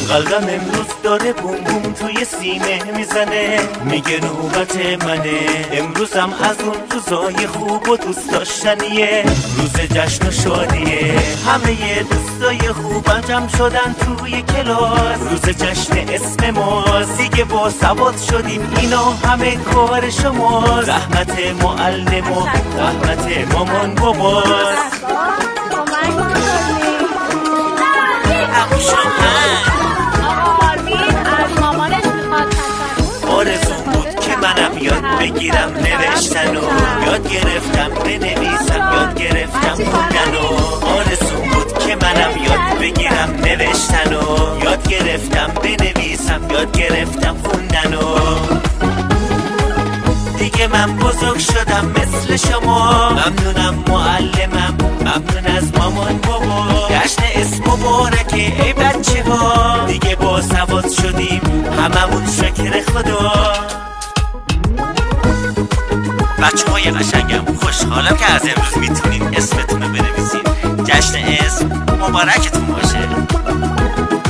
قلبم امروز داره بوم بوم توی سینه میزنه، میگه نوبت منه. امروزم از اون روزای خوب و دوست داشتنیه، روز جشن و شادیه. همه دوستای خوبم جمع شدن توی کلاس، روز جشن اسم ماست. دیگه با سواد شدیم، اینا همه کار شماست. زحمت معلم و زحمت مامان باباست. آرزوم بود که منم یاد بگیرم نوشتن و یاد گرفتم بنویسم، یاد گرفتم خوندن و آرزوم بود که منم یاد بگیرم نوشتن و یاد گرفتم بنویسم، یاد گرفتم خوندن و دیگه من بزرگ شدم مثل شما. ممنونم معلمم، ممنون از مامان بابا. جشن اسم مبارکه ای بچه ها، دیگه با سواد شدیم هممون شکر خدا. بچه های قشنگم، خوشحالم که از امروز میتونین اسمتون رو بنویسین. جشن اسم مبارکتون باشه.